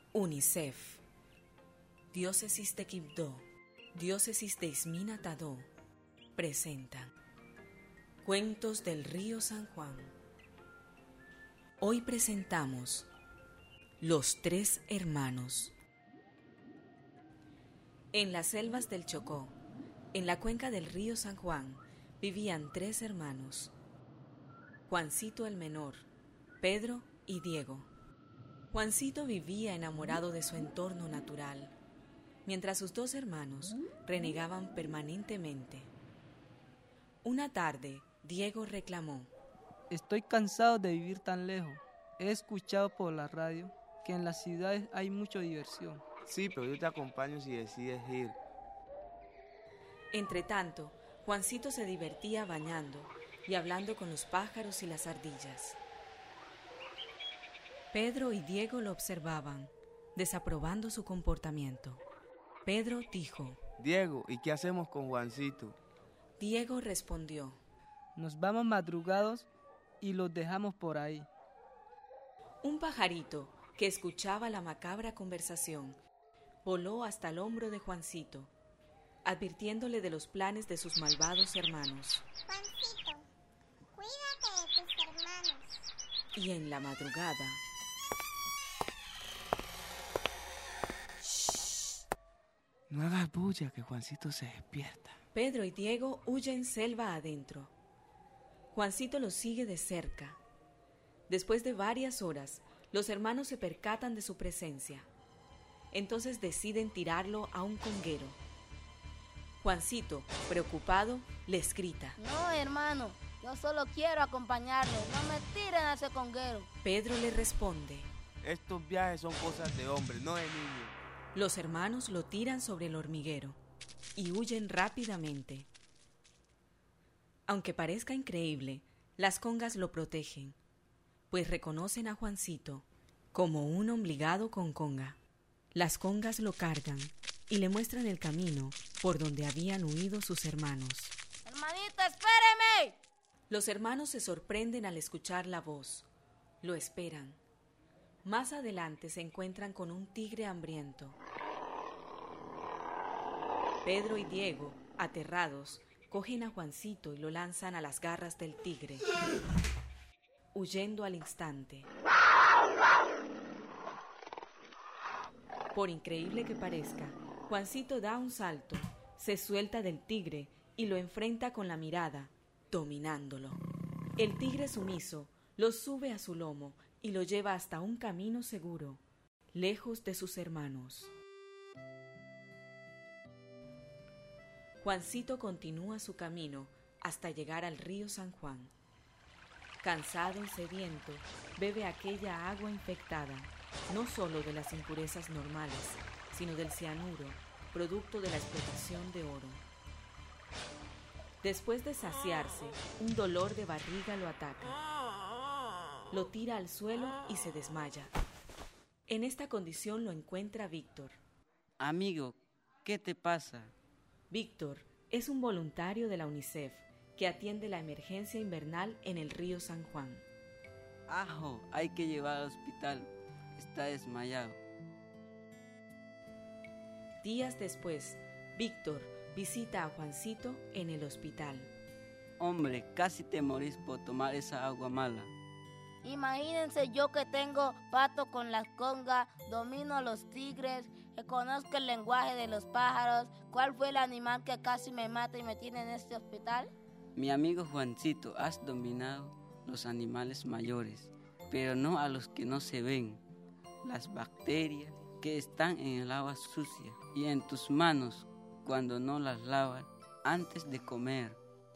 UNICEF, Diócesis de Quibdó, Diócesis de Ismina-Tadó, presentan Cuentos del Río San Juan. Hoy presentamos Los Tres Hermanos. En las selvas del Chocó, en la cuenca del río San Juan, vivían tres hermanos: Juancito el menor, Pedro y Diego. Juancito vivía enamorado de su entorno natural, mientras sus dos hermanos renegaban permanentemente. Una tarde, Diego reclamó: Estoy cansado de vivir tan lejos. He escuchado por la radio que en las ciudades hay mucha diversión. Sí, pero yo te acompaño si decides ir. Entretanto, Juancito se divertía bañando y hablando con los pájaros y las ardillas. Pedro y Diego lo observaban, desaprobando su comportamiento. Pedro dijo: Diego, ¿y qué hacemos con Juancito? Diego respondió: Nos vamos madrugados y los dejamos por ahí. Un pajarito, que escuchaba la macabra conversación, voló hasta el hombro de Juancito, advirtiéndole de los planes de sus malvados hermanos. Juancito, cuídate de tus hermanos. Y en la madrugada... No hagas bulla, que Juancito se despierta. Pedro y Diego huyen selva adentro. Juancito los sigue de cerca. Después de varias horas, los hermanos se percatan de su presencia. Entonces deciden tirarlo a un conguero. Juancito, preocupado, les grita: No, hermano, yo solo quiero acompañarlos, no me tiren a ese conguero. Pedro le responde: Estos viajes son cosas de hombre, no de niños. Los hermanos lo tiran sobre el hormiguero y huyen rápidamente. Aunque parezca increíble, las congas lo protegen, pues reconocen a Juancito como un obligado con conga. Las congas lo cargan y le muestran el camino por donde habían huido sus hermanos. ¡Hermanito, espéreme! Los hermanos se sorprenden al escuchar la voz. Lo esperan. Más adelante se encuentran con un tigre hambriento. Pedro y Diego, aterrados, cogen a Juancito y lo lanzan a las garras del tigre, huyendo al instante. Por increíble que parezca, Juancito da un salto, se suelta del tigre y lo enfrenta con la mirada, dominándolo. El tigre sumiso lo sube a su lomo y lo lleva hasta un camino seguro, lejos de sus hermanos. Juancito continúa su camino hasta llegar al río San Juan. Cansado y sediento, bebe aquella agua infectada, no solo de las impurezas normales, sino del cianuro, producto de la explotación de oro. Después de saciarse, un dolor de barriga lo ataca. Lo tira al suelo y se desmaya. En esta condición lo encuentra Víctor. Amigo, ¿qué te pasa? Víctor es un voluntario de la UNICEF que atiende la emergencia invernal en el río San Juan. Ajo, hay que llevar al hospital. Está desmayado. Días después, Víctor visita a Juancito en el hospital. Hombre, casi te morís por tomar esa agua mala. Imagínense yo que tengo pato con las congas, domino a los tigres, conozco el lenguaje de los pájaros. ¿Cuál fue el animal que casi me mata y me tiene en este hospital? Mi amigo Juancito, has dominado los animales mayores, pero no a los que no se ven. Las bacterias que están en el agua sucia y en tus manos cuando no las lavas antes de comer.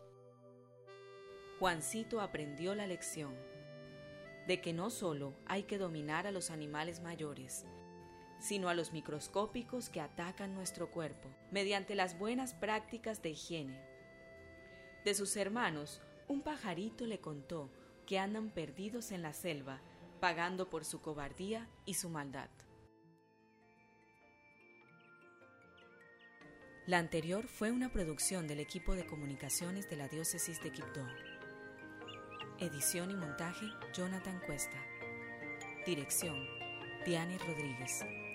Juancito aprendió la lección de que no solo hay que dominar a los animales mayores, sino a los microscópicos que atacan nuestro cuerpo mediante las buenas prácticas de higiene. De sus hermanos, un pajarito le contó que andan perdidos en la selva, pagando por su cobardía y su maldad. La anterior fue una producción del equipo de comunicaciones de la Diócesis de Quibdó. Edición y montaje, Jonathan Cuesta. Dirección, Diane Rodríguez.